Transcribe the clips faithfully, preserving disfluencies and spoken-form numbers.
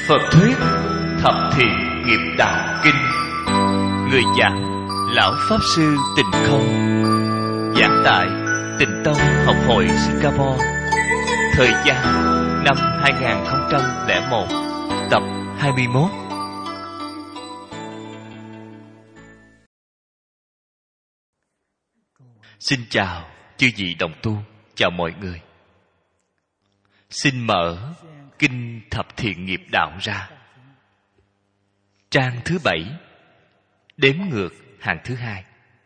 Phật thuyết Thập Thiện Nghiệp Đạo Kinh. Người giảng Lão Pháp Sư Tịnh Không. Giảng tại Tịnh Tông Học hội Singapore. Thời gian năm hai nghìn không trăm lẻ một. Tập hai mươi mốt. Xin chào chư vị đồng tu, chào mọi người. Xin mở Kinh Thập Thiện Nghiệp Đạo ra. Trang thứ bảy, đếm ngược hàng thứ hai.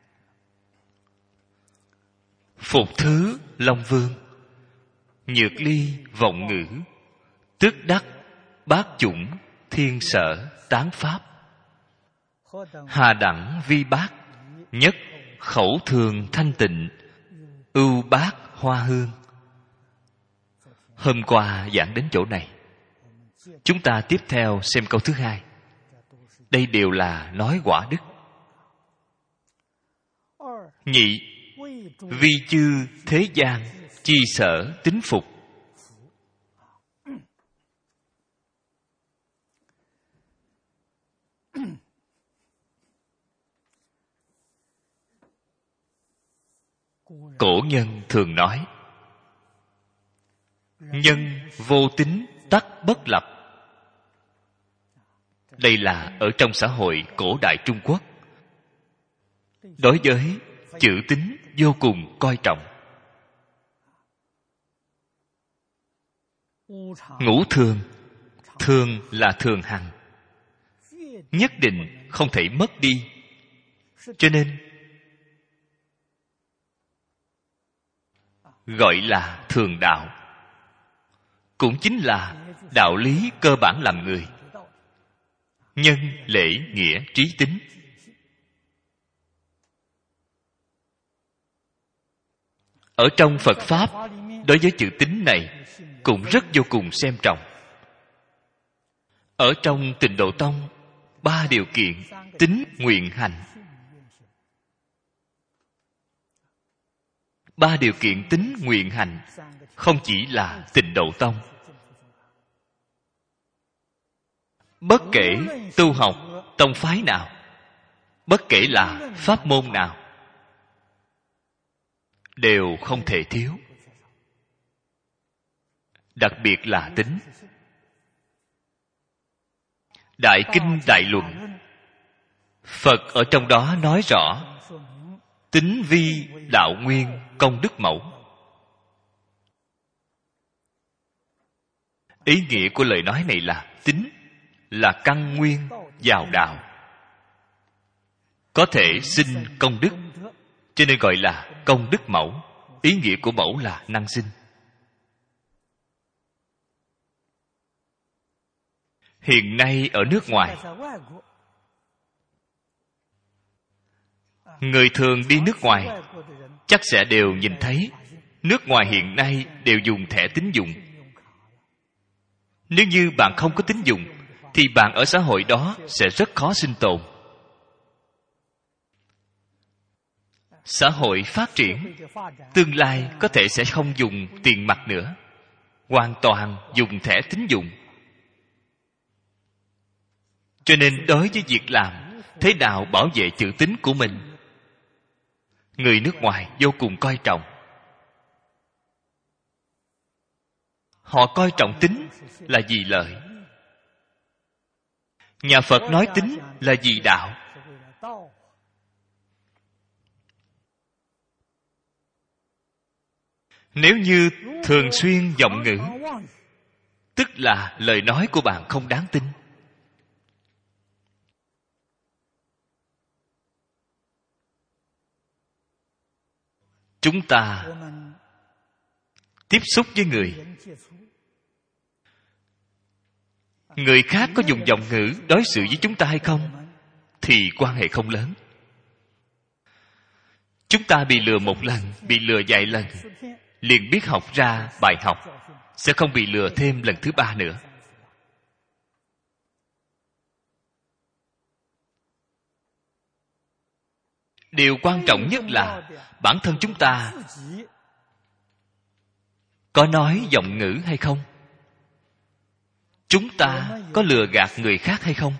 Phục thứ Long Vương, nhược ly vọng ngữ, tức đắc bát chủng thiên sở tán pháp. Hà đẳng vi bát, nhất khẩu thường thanh tịnh, ưu bát hoa hương. Hôm qua giảng đến chỗ này, chúng ta tiếp theo xem câu thứ hai. Đây đều là nói quả đức. Nhị, vi chư thế gian chi sở tín phục. Cổ nhân thường nói, nhân vô tín tắc bất lập. Đây là ở trong xã hội cổ đại Trung Quốc, đối với chữ tín vô cùng coi trọng. Ngũ thường, thường là thường hằng, nhất định không thể mất đi. Cho nên gọi là thường đạo, cũng chính là đạo lý cơ bản làm người: nhân, lễ, nghĩa, trí, tín. Ở trong Phật Pháp, đối với chữ tín này cũng rất vô cùng xem trọng. Ở trong Tịnh Độ Tông, ba điều kiện tín, nguyện, hành. Ba điều kiện tín, nguyện, hành không chỉ là Tịnh Độ Tông. Bất kể tu học tông phái nào, bất kể là pháp môn nào, đều không thể thiếu. Đặc biệt là tín. Đại Kinh Đại Luận, Phật ở trong đó nói rõ: tín vi đạo nguyên công đức mẫu. Ý nghĩa của lời nói này là tín là căn nguyên vào đạo, có thể sinh công đức, cho nên gọi là công đức mẫu. Ý nghĩa của mẫu là năng sinh. Hiện nay ở nước ngoài, người thường đi nước ngoài chắc sẽ đều nhìn thấy nước ngoài hiện nay đều dùng thẻ tín dụng. Nếu như bạn không có tín dụng thì bạn ở xã hội đó sẽ rất khó sinh tồn. Xã hội phát triển, tương lai có thể sẽ không dùng tiền mặt nữa, hoàn toàn dùng thẻ tín dụng. Cho nên đối với việc làm thế nào bảo vệ chữ tín của mình, người nước ngoài vô cùng coi trọng. Họ coi trọng tín là vì lợi. Nhà Phật nói tín là vì đạo. Nếu như thường xuyên vọng ngữ, tức là lời nói của bạn không đáng tin. Chúng ta tiếp xúc với người, người khác có dùng vọng ngữ đối xử với chúng ta hay không thì quan hệ không lớn. Chúng ta bị lừa một lần, bị lừa vài lần, liền biết học ra bài học, sẽ không bị lừa thêm lần thứ ba nữa. Điều quan trọng nhất là bản thân chúng ta có nói vọng ngữ hay không. chúng ta có lừa gạt người khác hay không?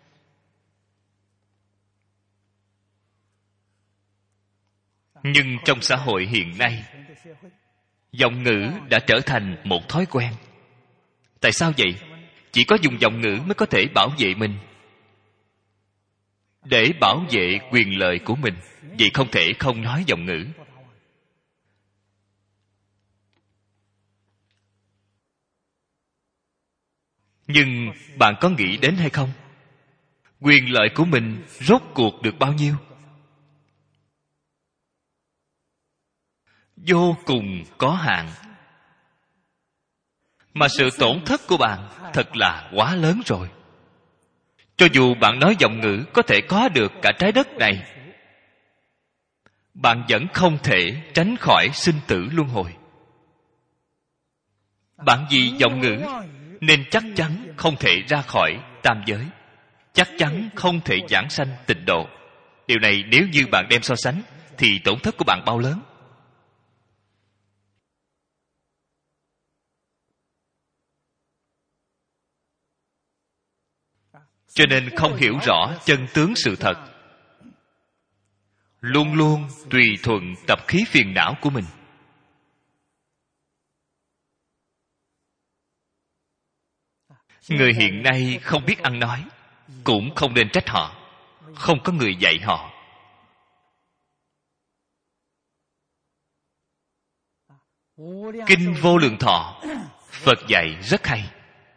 Nhưng trong xã hội hiện nay, giọng ngữ đã trở thành một thói quen. Tại sao vậy? Chỉ có dùng giọng ngữ mới có thể bảo vệ mình. Để bảo vệ quyền lợi của mình, vậy không thể không nói giọng ngữ. Nhưng bạn có nghĩ đến hay không? Quyền lợi của mình rốt cuộc được bao nhiêu? Vô cùng có hạn. Mà sự tổn thất của bạn thật là quá lớn rồi. Cho dù bạn nói giọng ngữ có thể có được cả trái đất này, bạn vẫn không thể tránh khỏi sinh tử luân hồi. Bạn vì giọng ngữ nên chắc chắn không thể ra khỏi tam giới, chắc chắn không thể giảng sanh tịnh độ. Điều này nếu như bạn đem so sánh thì tổn thất của bạn bao lớn? Cho nên không hiểu rõ chân tướng sự thật, luôn luôn tùy thuận tập khí phiền não của mình. Người hiện nay không biết ăn nói, cũng không nên trách họ. Không có người dạy họ. Kinh Vô Lượng Thọ, Phật dạy rất hay.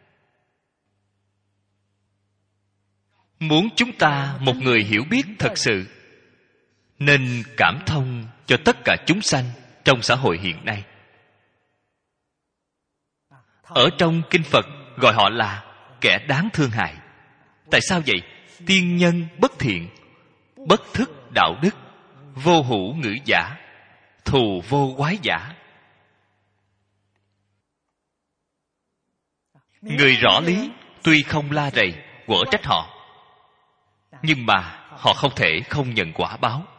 Muốn chúng ta một người hiểu biết thật sự, nên cảm thông cho tất cả chúng sanh trong xã hội hiện nay. Ở trong Kinh Phật gọi họ là kẻ đáng thương hại. Tại sao vậy? Tiên nhân bất thiện, bất thức đạo đức, vô hữu ngữ giả, thù vô quái giả. Người rõ lý tuy không la rầy quở trách họ, nhưng mà họ không thể không nhận quả báo.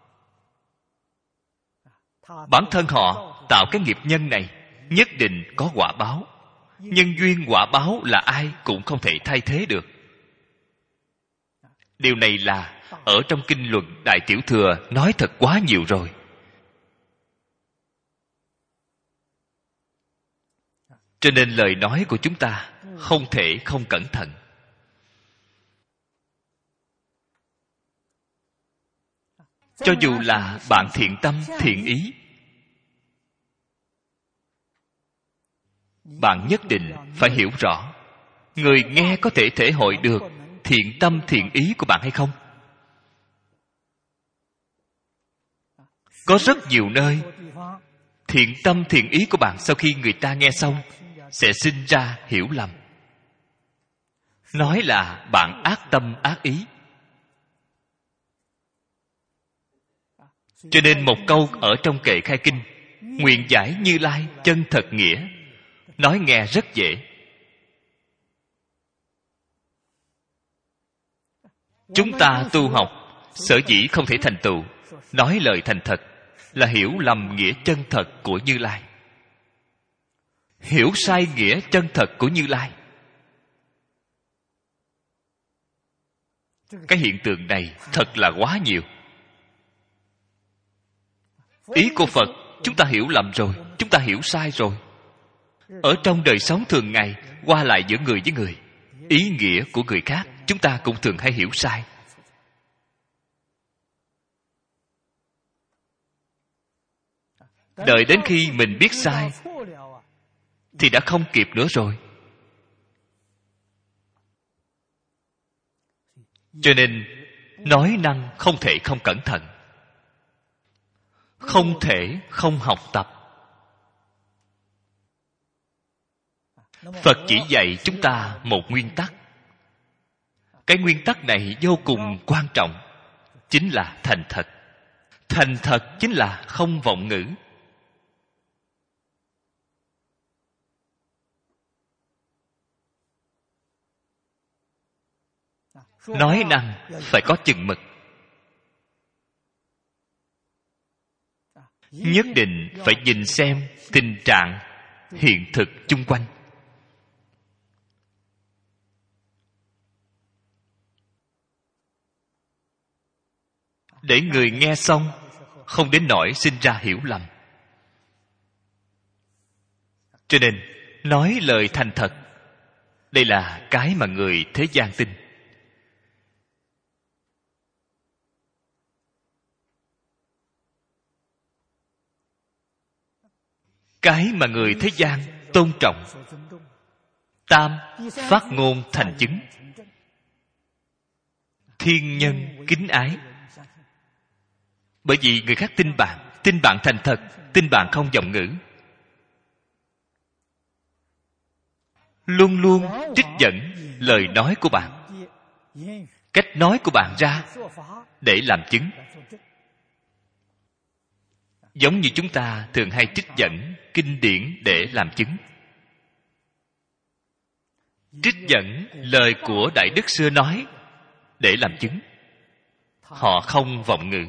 Bản thân họ tạo cái nghiệp nhân này nhất định có quả báo. Nhân duyên quả báo là ai cũng không thể thay thế được. Điều này là ở trong kinh luận Đại Tiểu Thừa nói thật quá nhiều rồi. Cho nên lời nói của chúng ta không thể không cẩn thận. Cho dù là bạn thiện tâm thiện ý, bạn nhất định phải hiểu rõ người nghe có thể thể hội được thiện tâm thiện ý của bạn hay không. Có rất nhiều nơi thiện tâm thiện ý của bạn sau khi người ta nghe xong sẽ sinh ra hiểu lầm, nói là bạn ác tâm ác ý. Cho nên một câu ở trong kệ khai kinh, nguyện giải Như Lai chân thật nghĩa, nói nghe rất dễ. Chúng ta tu học sở dĩ không thể thành tựu nói lời thành thật là hiểu lầm nghĩa chân thật của Như Lai, hiểu sai nghĩa chân thật của Như Lai. Cái hiện tượng này thật là quá nhiều. Ý của Phật chúng ta hiểu lầm rồi, chúng ta hiểu sai rồi. Ở trong đời sống thường ngày, qua lại giữa người với người, ý nghĩa của người khác chúng ta cũng thường hay hiểu sai. Đợi đến khi mình biết sai thì đã không kịp nữa rồi. Cho nên nói năng không thể không cẩn thận, không thể không học tập. Phật chỉ dạy chúng ta một nguyên tắc. Cái nguyên tắc này vô cùng quan trọng, chính là thành thật. Thành thật chính là không vọng ngữ. Nói năng phải có chừng mực, nhất định phải nhìn xem tình trạng hiện thực chung quanh. để người nghe xong không đến nỗi sinh ra hiểu lầm. Cho nên nói lời thành thật, đây là cái mà người thế gian tin. Cái mà người thế gian tôn trọng. Tam, phát ngôn thành chứng. Thiên nhân kính ái. Bởi vì người khác tin bạn, tin bạn thành thật, tin bạn không vọng ngữ, luôn luôn trích dẫn lời nói của bạn, cách nói của bạn ra để làm chứng. Giống như chúng ta thường hay trích dẫn kinh điển để làm chứng, trích dẫn lời của đại đức xưa nói để làm chứng. Họ không vọng ngữ.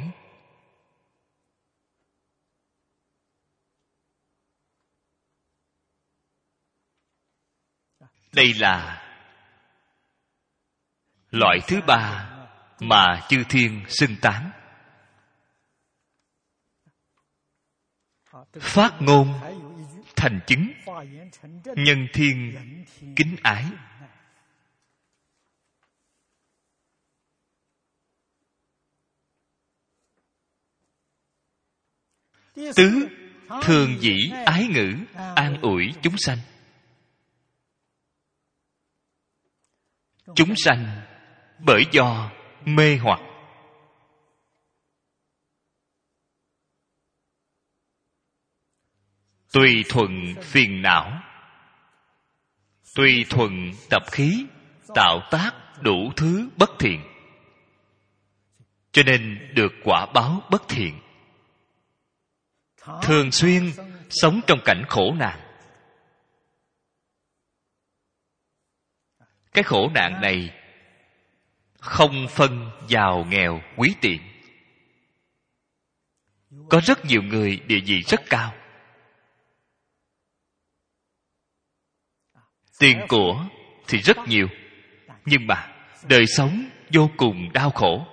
Đây là loại thứ ba mà chư thiên xưng tán. Phát ngôn thành chứng, nhân thiên kính ái. Tứ, thường dĩ ái ngữ, an ủi chúng sanh. Chúng sanh bởi do mê hoặc, tùy thuận phiền não, tùy thuận tập khí, tạo tác đủ thứ bất thiện, cho nên được quả báo bất thiện. Thường xuyên sống trong cảnh khổ nạn. Cái khổ nạn này không phân giàu nghèo quý tiện. Có rất nhiều người địa vị rất cao, tiền của thì rất nhiều, nhưng mà đời sống vô cùng đau khổ.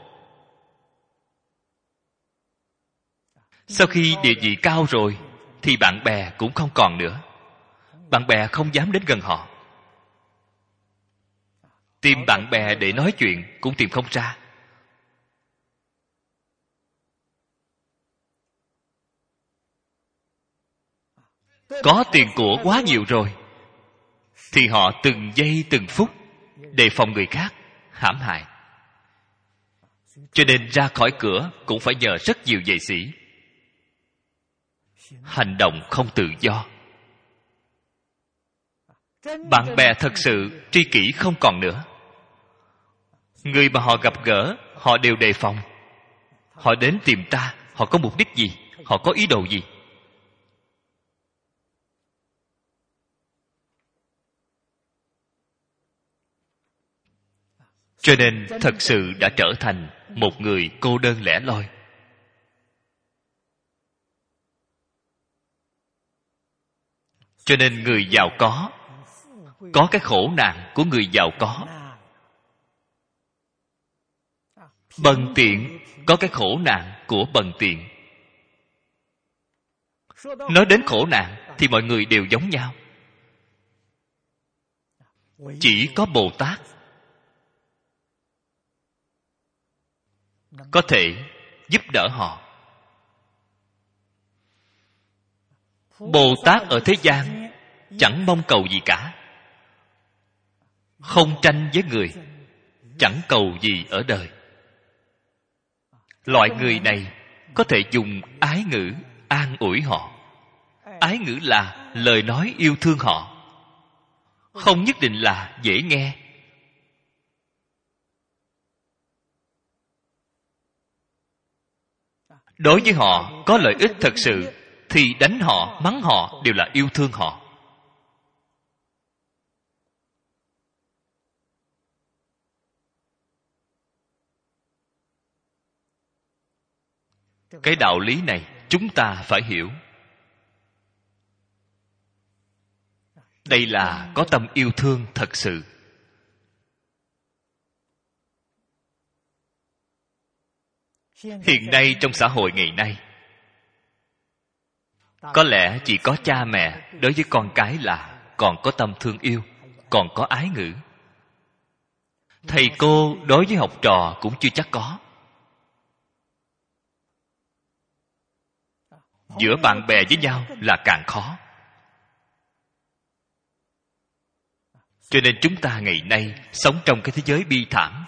Sau khi địa vị cao rồi thì bạn bè cũng không còn nữa. Bạn bè không dám đến gần họ. Tìm bạn bè để nói chuyện cũng tìm không ra. Có tiền của quá nhiều rồi thì họ từng giây từng phút đề phòng người khác hãm hại. Cho nên ra khỏi cửa cũng phải nhờ rất nhiều vệ sĩ. Hành động không tự do. Bạn bè thật sự tri kỷ không còn nữa. Người mà họ gặp gỡ, họ đều đề phòng. Họ đến tìm ta, họ có mục đích gì? Họ có ý đồ gì? Cho nên thật sự đã trở thành một người cô đơn lẻ loi. Cho nên người giàu có có cái khổ nạn của người giàu có, bần tiện có cái khổ nạn của bần tiện. Nói đến khổ nạn thì mọi người đều giống nhau. Chỉ có Bồ Tát có thể giúp đỡ họ. Bồ Tát ở thế gian chẳng mong cầu gì cả, không tranh với người, chẳng cầu gì ở đời. Loại người này có thể dùng ái ngữ an ủi họ. Ái ngữ là lời nói yêu thương họ, không nhất định là dễ nghe. Đối với họ có lợi ích thật sự thì đánh họ, mắng họ đều là yêu thương họ. Cái đạo lý này chúng ta phải hiểu. Đây là có tâm yêu thương thật sự. Hiện nay trong xã hội ngày nay, có lẽ chỉ có cha mẹ đối với con cái là còn có tâm thương yêu, còn có ái ngữ. Thầy cô đối với học trò cũng chưa chắc có. Giữa bạn bè với nhau là càng khó. Cho nên chúng ta ngày nay sống trong cái thế giới bi thảm.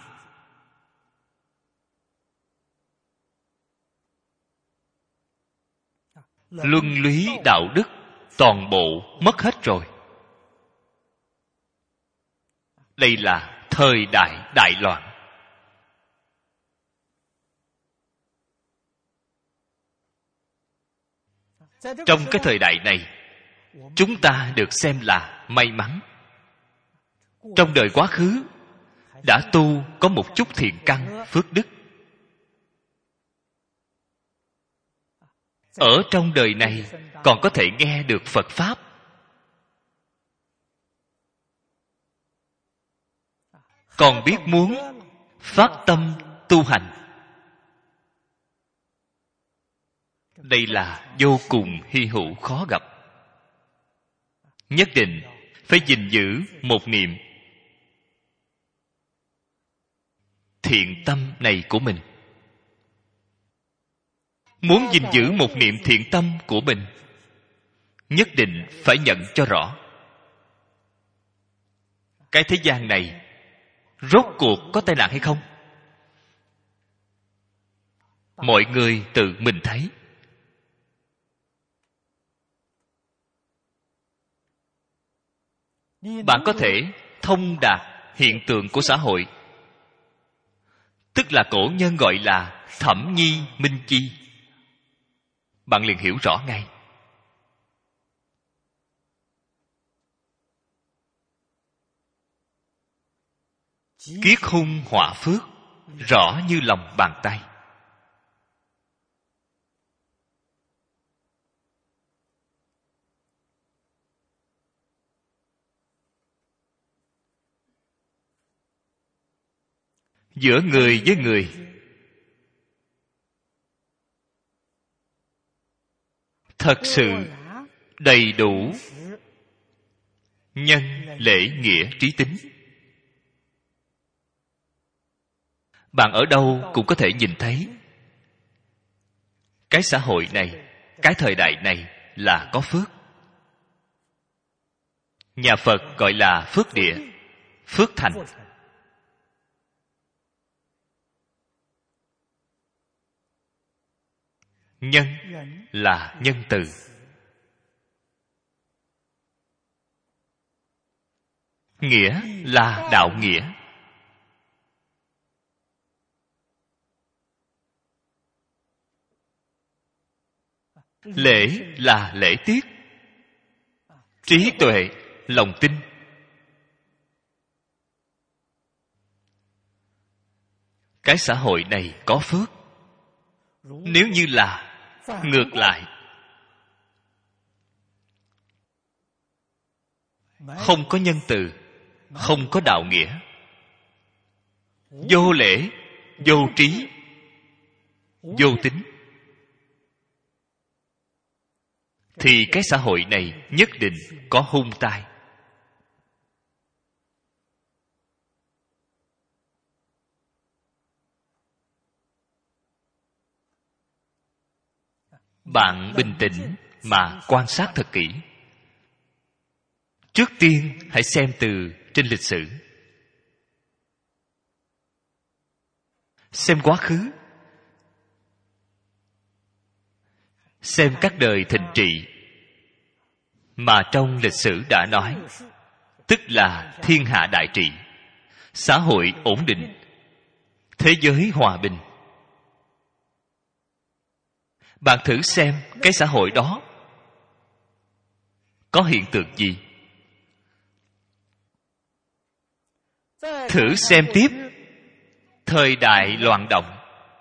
Luân lý đạo đức toàn bộ mất hết rồi. Đây là thời đại đại loạn. Trong cái thời đại này, chúng ta được xem là may mắn. Trong đời quá khứ đã tu có một chút thiện căn phước đức. Ở trong đời này còn có thể nghe được Phật Pháp. Còn biết muốn phát tâm tu hành. Đây là vô cùng hy hữu khó gặp. Nhất định phải gìn giữ một niệm thiện tâm này của mình. Muốn gìn giữ một niệm thiện tâm của mình, nhất định phải nhận cho rõ. Cái thế gian này rốt cuộc có tai nạn hay không? Mọi người tự mình thấy. Bạn có thể thông đạt hiện tượng của xã hội, tức là cổ nhân gọi là thẩm nhi minh chi. Bạn liền hiểu rõ ngay. Kiết hung họa phước rõ như lòng bàn tay. Giữa người với người, thật sự đầy đủ nhân lễ nghĩa trí tính. Bạn ở đâu cũng có thể nhìn thấy. Cái xã hội này, cái thời đại này là có phước. Nhà Phật gọi là phước địa, phước thành. Nhân là nhân từ. Nghĩa là đạo nghĩa. Lễ là lễ tiết. Trí tuệ, lòng tin. Cái xã hội này có phước. Nếu như là ngược lại, không có nhân từ, không có đạo nghĩa, vô lễ, vô trí, vô tín, thì cái xã hội này nhất định có hung tai. Bạn bình tĩnh mà quan sát thật kỹ. Trước tiên hãy xem từ trên lịch sử. Xem quá khứ. Xem các đời thịnh trị mà trong lịch sử đã nói, tức là thiên hạ đại trị, xã hội ổn định, thế giới hòa bình. Bạn thử xem cái xã hội đó có hiện tượng gì. Thử xem tiếp thời đại loạn động.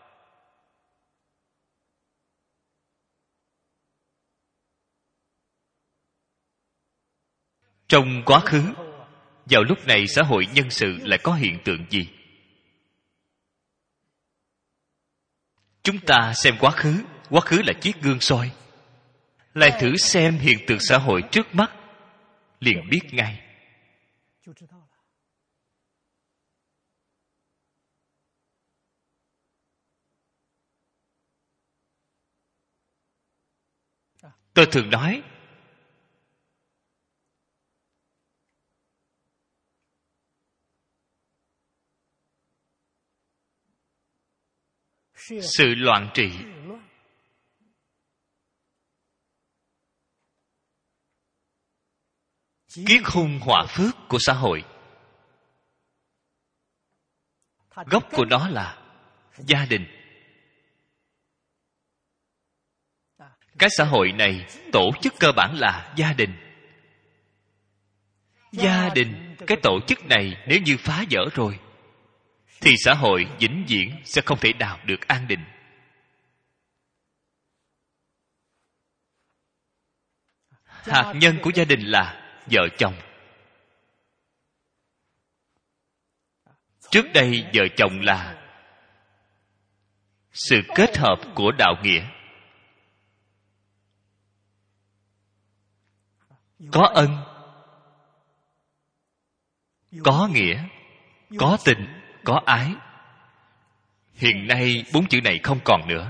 Trong quá khứ, vào lúc này xã hội nhân sự lại có hiện tượng gì? Chúng ta xem quá khứ. Quá khứ là chiếc gương soi. Lại thử xem hiện tượng xã hội trước mắt, liền biết ngay. Tôi thường nói, sự loạn trị kiết hung họa phước của xã hội. Gốc của nó là gia đình. Cái xã hội này tổ chức cơ bản là gia đình. Gia đình, cái tổ chức này nếu như phá vỡ rồi thì xã hội vĩnh viễn sẽ không thể nào được an định. Hạt nhân của gia đình là vợ chồng. Trước đây vợ chồng là sự kết hợp của đạo nghĩa. Có ân, có nghĩa, có tình, có ái. Hiện nay bốn chữ này không còn nữa.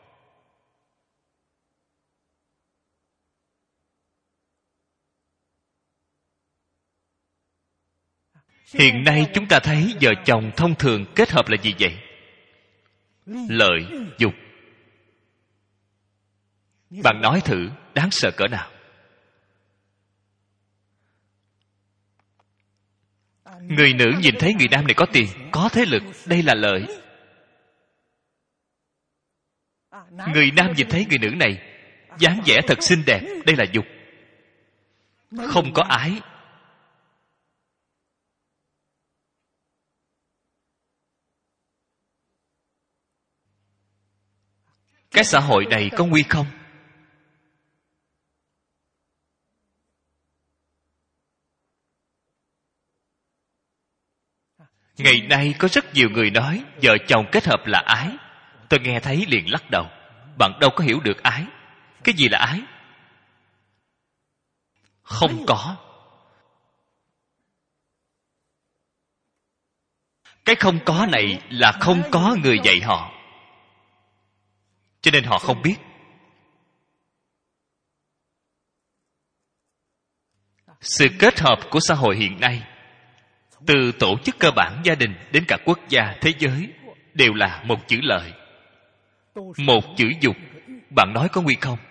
Hiện nay chúng ta thấy vợ chồng thông thường kết hợp là gì vậy? Lợi, dục. Bạn nói thử, đáng sợ cỡ nào? Người nữ nhìn thấy người nam này có tiền, có thế lực, đây là lợi. Người nam nhìn thấy người nữ này dáng vẻ thật xinh đẹp, đây là dục. Không có ái. Cái xã hội này có nguy không? Ngày nay có rất nhiều người nói vợ chồng kết hợp là ái. Tôi nghe thấy liền lắc đầu. Bạn đâu có hiểu được ái. Cái gì là ái? Không có. Cái không có này là không có người dạy họ, cho nên họ không biết. Sự kết hợp của xã hội hiện nay, từ tổ chức cơ bản gia đình đến cả quốc gia thế giới, đều là một chữ lợi, một chữ dục. Bạn nói có nguy không?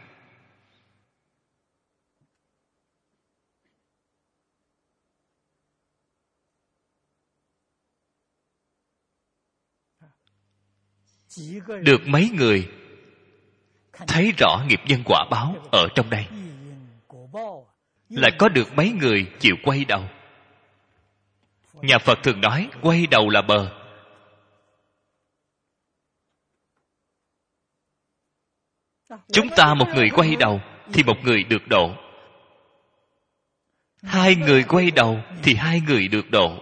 Được mấy người thấy rõ nghiệp nhân quả báo ở trong đây, lại có được mấy người chịu quay đầu. Nhà Phật thường nói quay đầu là bờ. Chúng ta một người quay đầu thì một người được độ, hai người quay đầu thì hai người được độ.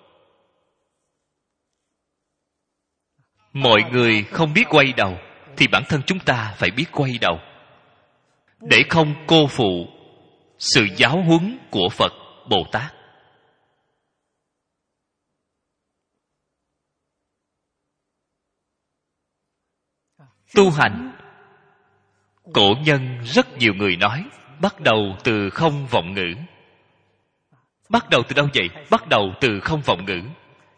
Mọi người không biết quay đầu thì bản thân chúng ta phải biết quay đầu, để không cô phụ sự giáo huấn của Phật Bồ Tát. Tu hành, cổ nhân rất nhiều người nói bắt đầu từ không vọng ngữ. Bắt đầu từ đâu vậy? Bắt đầu từ không vọng ngữ.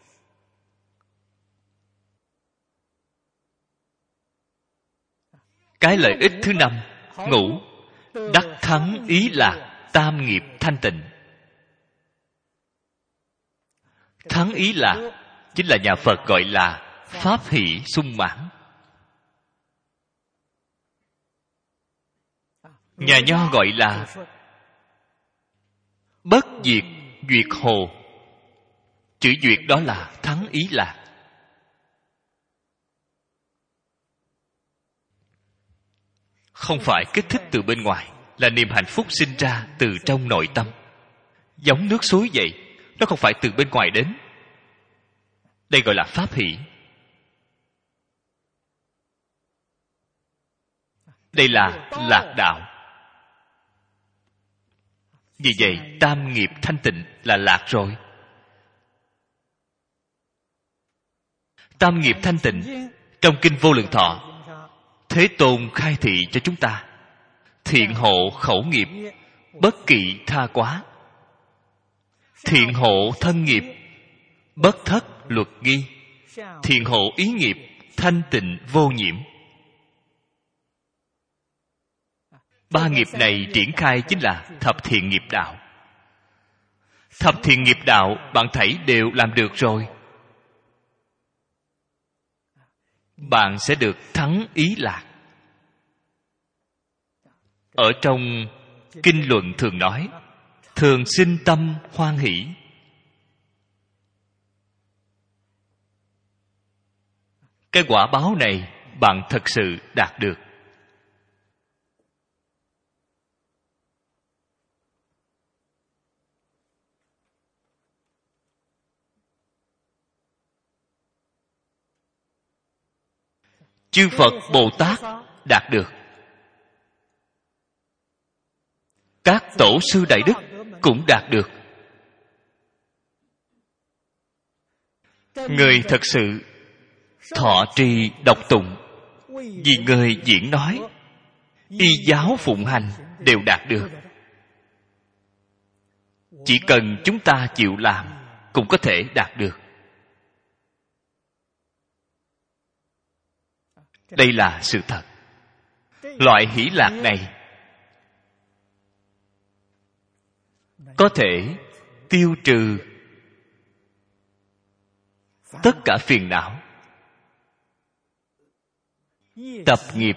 Cái lợi ích thứ năm, ngũ, đắc thắng ý là tam nghiệp thanh tịnh. Thắng ý là, chính là nhà Phật gọi là pháp hỷ sung mãn. Nhà Nho gọi là bất diệt duyệt hồ. Chữ duyệt đó là thắng ý là. Không phải kích thích từ bên ngoài, là niềm hạnh phúc sinh ra từ trong nội tâm. Giống nước suối vậy, nó không phải từ bên ngoài đến. Đây gọi là pháp hỷ. Đây là lạc đạo. Vì vậy tam nghiệp thanh tịnh là lạc rồi. Tam nghiệp thanh tịnh trong kinh Vô Lượng Thọ, Thế Tôn khai thị cho chúng ta: thiện hộ khẩu nghiệp, bất kỵ tha quá. Thiện hộ thân nghiệp, bất thất luật nghi. Thiện hộ ý nghiệp, thanh tịnh vô nhiễm. Ba nghiệp này triển khai chính là thập thiện nghiệp đạo. Thập thiện nghiệp đạo bạn thấy đều làm được rồi, bạn sẽ được thắng ý lạc. Ở trong kinh luận thường nói: thường sinh tâm hoan hỷ. Cái quả báo này bạn thật sự đạt được. Chư Phật Bồ Tát đạt được. Các tổ sư đại đức cũng đạt được. Người thật sự thọ trì đọc tụng, vì người diễn nói, y giáo phụng hành đều đạt được. Chỉ cần chúng ta chịu làm cũng có thể đạt được. Đây là sự thật. Loại hỷ lạc này có thể tiêu trừ tất cả phiền não, tập nghiệp,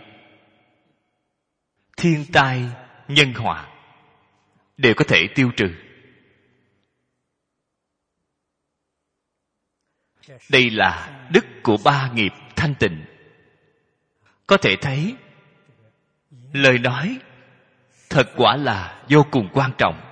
thiên tai, nhân họa đều có thể tiêu trừ. Đây là đức của ba nghiệp thanh tịnh. Có thể thấy lời nói thật quả là vô cùng quan trọng.